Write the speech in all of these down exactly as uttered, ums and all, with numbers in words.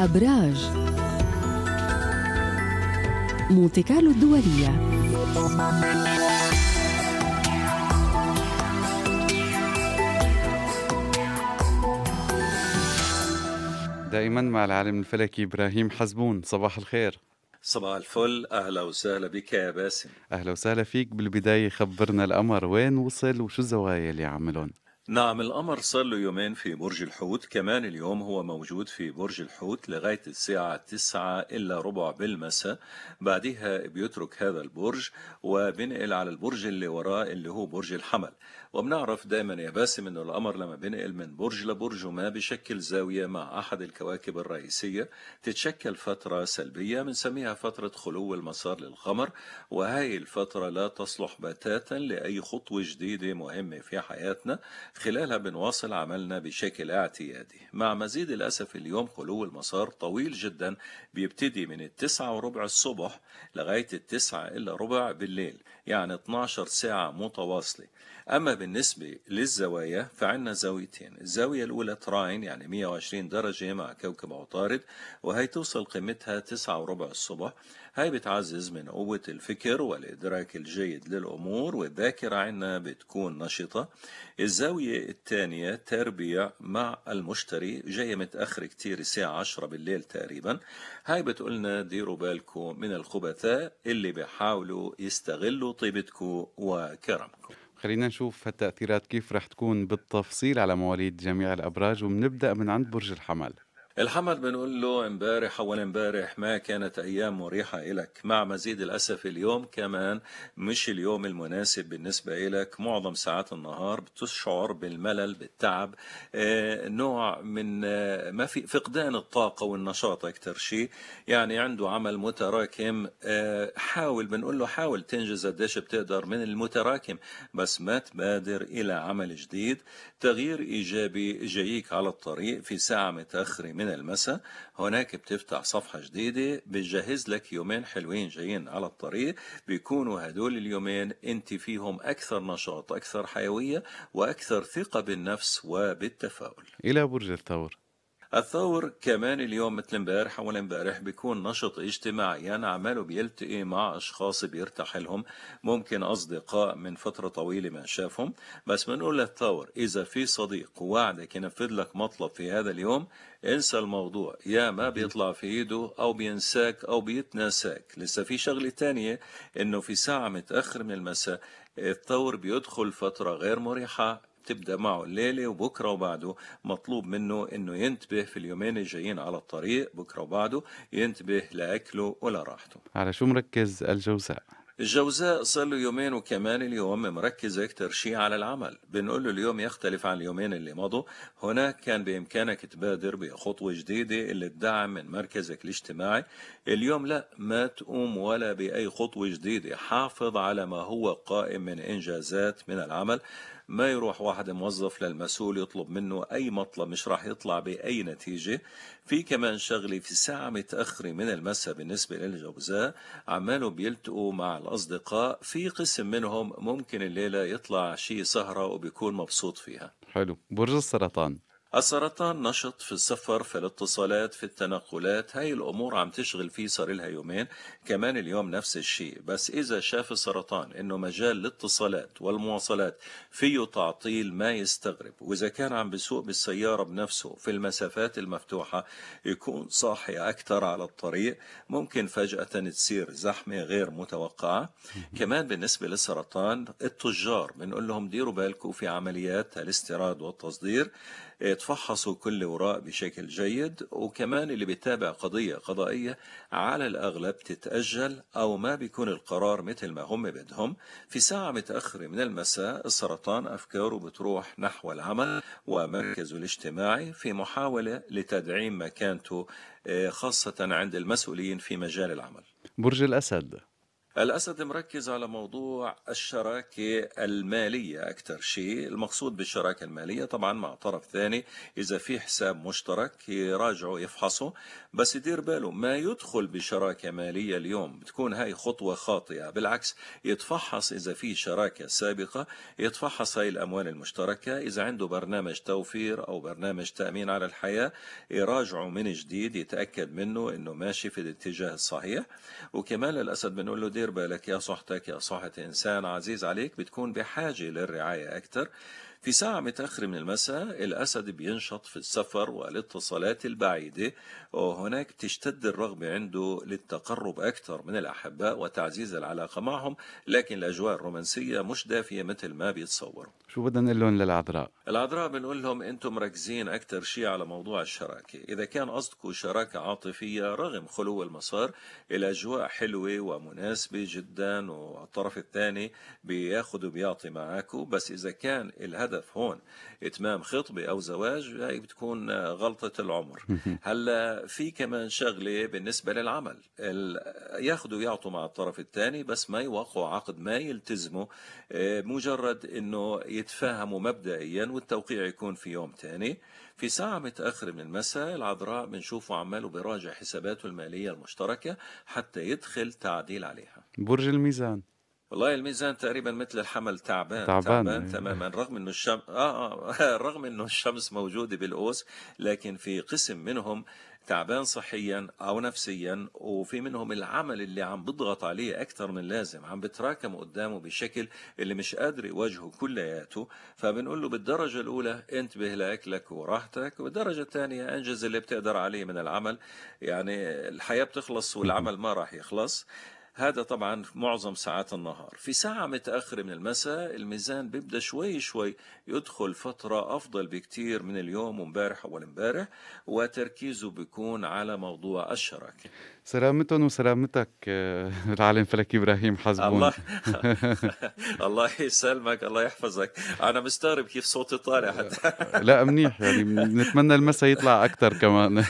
أبراج مونتي كارلو الدولية. دائما مع العالم الفلكي إبراهيم حزبون. صباح الخير. صباح الفل، أهلا وسهلا بك يا باسم. أهلا وسهلا فيك. بالبداية خبرنا القمر وين وصل وشو الزوايا اللي عملهم؟ نعم، القمر صار له يومين في برج الحوت، كمان اليوم هو موجود في برج الحوت لغاية الساعة تسعة إلا ربع بالمساء. بعدها بيترك هذا البرج وبنقل على البرج اللي وراه اللي هو برج الحمل. وبنعرف دايما يا باسم انه القمر لما بينقل من برج لبرج وما بشكل زاوية مع أحد الكواكب الرئيسية تتشكل فترة سلبية بنسميها فترة خلو المسار للقمر، وهي الفترة لا تصلح بتاتا لأي خطوة جديدة مهمة في حياتنا، خلالها بنواصل عملنا بشكل اعتيادي. مع مزيد الأسف اليوم خلو المسار طويل جدا، بيبتدي من التسعة وربع الصبح لغاية التسعة إلا ربع بالليل، يعني اتناشر ساعة متواصلة. أما بالنسبة للزوايا فعنا زاويتين، الزاوية الأولى تراين يعني مية وعشرين درجة مع كوكب عطارد، وهي توصل قيمتها تسعة وربع الصبح. هاي بتعزز من قوة الفكر والإدراك الجيد للأمور، والذاكرة عنا بتكون نشطة. الزاوية الثانية تربيع مع المشتري جاية متأخر كتير، الساعة عشرة بالليل تقريبا. هاي بتقولنا ديروا بالكم من الخبثاء اللي بيحاولوا يستغلوا طيبتكم وكرمكم. خلينا نشوف هالتأثيرات كيف رح تكون بالتفصيل على مواليد جميع الأبراج، وبنبدأ من عند برج الحمل. الحمل بنقول له امبارح اول امبارح ما كانت ايام مريحة إلك، مع مزيد الاسف اليوم كمان مش اليوم المناسب بالنسبة إلك. معظم ساعات النهار بتشعر بالملل بالتعب، آه نوع من آه ما في فقدان الطاقة والنشاط اكتر شيء، يعني عنده عمل متراكم. آه حاول بنقول له حاول تنجز قديش بتقدر من المتراكم، بس ما تبادر الى عمل جديد. تغيير ايجابي جايك على الطريق في ساعة متأخرة من المساء، هناك بتفتح صفحة جديدة بتجهز لك يومين حلوين جايين على الطريق. بيكونوا هدول اليومين انت فيهم اكثر نشاط، اكثر حيوية، واكثر ثقة بالنفس وبالتفاؤل. إلى برج الثور. الثور كمان اليوم مثل امبارح اول امبارح بيكون نشط اجتماعيا، عماله بيلتقي مع اشخاص بيرتاح لهم، ممكن اصدقاء من فترة طويلة ما شافهم. بس بنقول للثور اذا في صديق وعدك ينفذ لك مطلب في هذا اليوم، انسى الموضوع، يا ما بيطلع في ايده او بينساك او بيتناساك. لسه في شغلة تانية، انه في ساعة متأخر من المساء الثور بيدخل فترة غير مريحة تبدأ معه الليلة وبكرة وبعده. مطلوب منه انه ينتبه في اليومين الجايين على الطريق، بكرة وبعده ينتبه لأكله ولراحته. على شو مركز الجوزاء؟ الجوزاء صار له يومين وكمان اليوم مركز اكتر شيء على العمل. بنقول له اليوم يختلف عن اليومين اللي مضوا، هناك كان بإمكانك تبادر بخطوة جديدة اللي تدعم من مركزك الاجتماعي. اليوم لا، ما تقوم ولا بأي خطوة جديدة، حافظ على ما هو قائم من إنجازات من العمل. ما يروح واحد موظف للمسؤول يطلب منه أي مطلب مش راح يطلع بأي نتيجة. في كمان شغلي في ساعة متأخرة من المساء بالنسبة للجوزاء، عماله بيلتقوا مع الأصدقاء، في قسم منهم ممكن الليلة يطلع شي سهرة وبيكون مبسوط فيها. حلو. برج السرطان. السرطان نشط في السفر، في الاتصالات، في التنقلات، هاي الأمور عم تشغل فيه صار لها يومين. كمان اليوم نفس الشيء، بس إذا شاف السرطان إنه مجال الاتصالات والمواصلات فيه تعطيل ما يستغرب، وإذا كان عم بسوق بالسيارة بنفسه في المسافات المفتوحة يكون صاحي أكثر على الطريق، ممكن فجأة تصير زحمة غير متوقعة. كمان بالنسبة للسرطان التجار بنقول لهم ديروا بالكم في عمليات الاستيراد والتصدير، تفحصوا كل وراء بشكل جيد. وكمان اللي بيتابع قضية قضائية على الأغلب تتأجل أو ما بيكون القرار مثل ما هم بدهم. في ساعة متأخرة من المساء السرطان أفكاره بتروح نحو العمل ومركزه الاجتماعي في محاولة لتدعيم مكانته، خاصة عند المسؤولين في مجال العمل. برج الأسد. الأسد مركز على موضوع الشراكة المالية أكثر شيء. المقصود بالشراكة المالية طبعا مع طرف ثاني، إذا في حساب مشترك يراجعه يفحصه، بس يدير باله ما يدخل بشراكة مالية اليوم بتكون هاي خطوة خاطئة. بالعكس، يتفحص إذا في شراكة سابقة، يتفحص هاي الأموال المشتركة، إذا عنده برنامج توفير أو برنامج تأمين على الحياة يراجعه من جديد، يتأكد منه إنه ماشي في الاتجاه الصحيح. وكمان الأسد بنقول له دير بالك يا صحتك، يا صحة إنسان عزيز عليك بتكون بحاجة للرعاية أكثر. في ساعة متأخرة من المساء الأسد بينشط في السفر والاتصالات البعيدة، وهناك تشتد الرغبة عنده للتقرب أكثر من الأحباء وتعزيز العلاقة معهم، لكن الأجواء الرومانسية مش دافية مثل ما بيتصوروا. شو بدنا نقول لهم للعذراء؟ العذراء بنقول لهم انتم مركزين اكثر شيء على موضوع الشراكه. اذا كان قصدكم شراكه عاطفيه رغم خلو المسار، الاجواء حلوه ومناسبه جدا والطرف الثاني بياخذ وبيعطي معاكم، بس اذا كان الهدف هون اتمام خطبه او زواج هي بتكون غلطه العمر. هلا في كمان شغله بالنسبه للعمل، ال- ياخذوا ويعطوا مع الطرف الثاني بس ما يوقعوا عقد، ما يلتزموا، آه، مجرد انه يتفاهموا مبدئيا والتوقيع يكون في يوم تاني. في ساعة متأخرة من المساء العذراء بنشوفه عماله بيراجع حساباته المالية المشتركة حتى يدخل تعديل عليها. برج الميزان. والله الميزان تقريبا مثل الحمل، تعبان تعبان. تعبان تماما، رغم انه الشمس آه آه رغم انه الشمس موجودة بالقوس، لكن في قسم منهم تعبان صحيا او نفسيا، وفي منهم العمل اللي عم بضغط عليه اكثر من لازم، عم بتراكم قدامه بشكل اللي مش قادر يواجهه كلياته. فبنقول له بالدرجة الاولى انتبه لاكلك وراحتك، وبالدرجة الثانية انجز اللي بتقدر عليه من العمل. يعني الحياة بتخلص والعمل ما راح يخلص. هذا طبعا في معظم ساعات النهار. في ساعة متأخرة من المساء الميزان بيبدأ شوي شوي يدخل فترة أفضل بكتير من اليوم ومبارح أول امبارح، وتركيزه بيكون على موضوع الشراكة. سلامتهم وسلامتك آه، العالم فلكي إبراهيم حزبون. الله الله يسلمك، الله يحفظك. أنا مستغرب كيف صوتي طالع حتى. لا منيح، يعني نتمنى المسا يطلع أكتر كمان.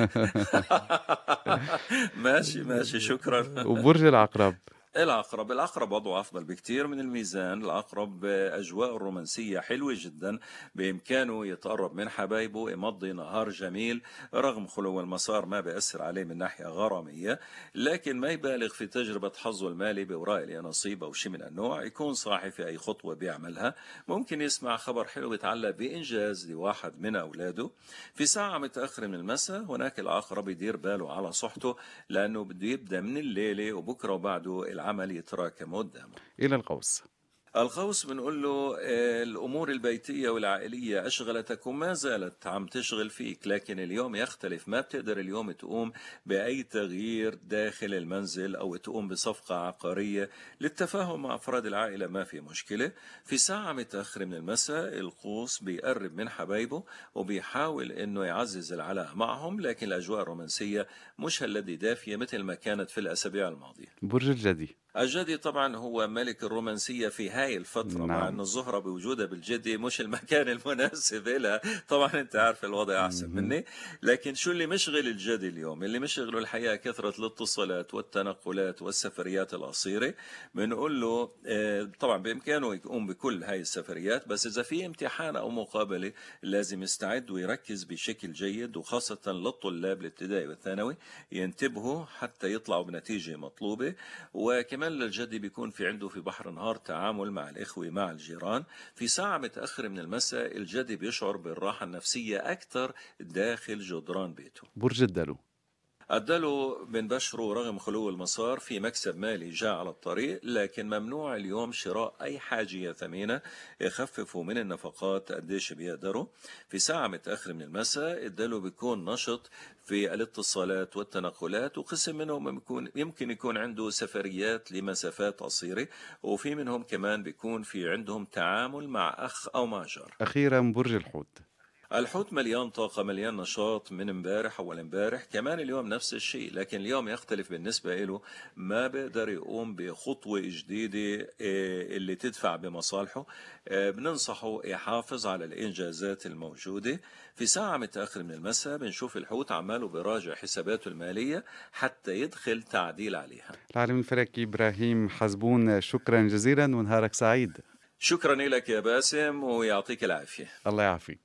ماشي ماشي، شكرا. وبرج العقرب. العقرب العقرب وضعه أفضل بكتير من الميزان. العقرب أجواء الرومانسية حلوة جدا، بإمكانه يتقرب من حبايبه، يمضي نهار جميل رغم خلو المسار، ما بيأثر عليه من ناحية غرامية، لكن ما يبالغ في تجربة حظه المالي بوراء اليانصيب أو شيء من النوع. يكون صاحي في أي خطوة بيعملها، ممكن يسمع خبر حلو يتعلق بإنجاز لواحد من أولاده. في ساعة متأخرة من المساء هناك العقرب يدير باله على صحته، لأنه بده يبدأ من الليلة وبكرة وبعده العمل يتراكم قدامه. إلى القوس. القوس بنقول له آه، الأمور البيتية والعائلية أشغلتك وما زالت عم تشغل فيك، لكن اليوم يختلف. ما بتقدر اليوم تقوم بأي تغيير داخل المنزل أو تقوم بصفقة عقارية. للتفاهم مع أفراد العائلة ما في مشكلة. في ساعة متأخرة من المساء القوس بيقرب من حبايبه وبيحاول أنه يعزز العلاقة معهم، لكن الأجواء الرومانسية مش هالذي دافية مثل ما كانت في الأسابيع الماضية. برج الجدي. الجدي طبعا هو ملك الرومانسية في هاي الفترة، مع نعم. أن الزهرة بوجودها بالجدي مش المكان المناسب لها. طبعا أنت عارف الوضع أحسن مهم. مني. لكن شو اللي مشغل الجدي اليوم؟ اللي مشغله الحقيقة كثرة الاتصالات والتنقلات والسفريات القصيرة. بنقول له آه، طبعا بإمكانه يقوم بكل هاي السفريات، بس إذا في امتحان أو مقابلة لازم يستعد ويركز بشكل جيد، وخاصة للطلاب الابتدائي والثانوي ينتبهوا حتى يطلعوا بنتيجة مطلوبة. وكمان للجدي بيكون في عنده في بحر نهار تعامل مع الإخوة مع الجيران. في ساعة متأخرة من المساء الجدي بيشعر بالراحة النفسية أكثر داخل جدران بيته. برج الدلو. الدلو بنبشره رغم خلو المسار في مكسب مالي جاء على الطريق، لكن ممنوع اليوم شراء أي حاجية ثمينة، يخففوا من النفقات قديش بيقدروا. في ساعة متأخرة من المساء الدلو بيكون نشط في الاتصالات والتنقلات، وقسم منهم يكون يمكن يكون عنده سفريات لمسافات قصيرة، وفي منهم كمان بيكون في عندهم تعامل مع أخ أو مع جار. أخيرا برج الحوت. الحوت مليان طاقة، مليان نشاط من امبارح أول امبارح، كمان اليوم نفس الشيء، لكن اليوم يختلف بالنسبة له. ما بقدر يقوم بخطوة جديدة آه، اللي تدفع بمصالحه. آه، بننصحه يحافظ على الإنجازات الموجودة. في ساعة متأخر من المساء بنشوف الحوت عماله براجع حساباته المالية حتى يدخل تعديل عليها. العالم الفلكي إبراهيم حزبون، شكرا جزيلا ونهارك سعيد. شكرا لك يا باسم ويعطيك العافية. الله يعافيك.